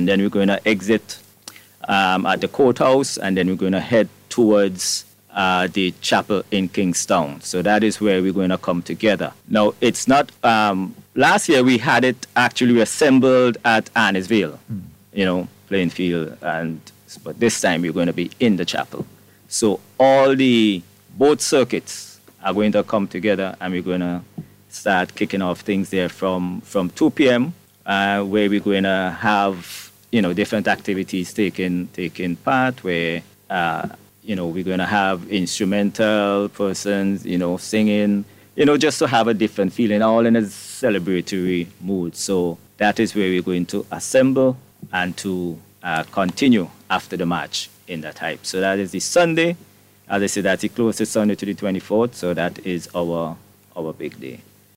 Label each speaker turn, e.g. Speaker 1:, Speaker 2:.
Speaker 1: and then we're going to exit at the courthouse, and then we're going to head towards the chapel in Kingstown. So that is where we're going to come together. Now, it's not, last year we had it actually assembled at Annisville, Plainfield, but this time we're going to be in the chapel. So both circuits are going to come together, and we're going to start kicking off things there from 2 p.m., where we're going to have, different activities taking part, where, we're going to have instrumental persons, singing, just to have a different feeling, all in a celebratory mood. So that is where we're going to assemble and to continue after the match in that hype. So that is the Sunday. As I said, that's the closest Sunday to the 24th. So that is our big day.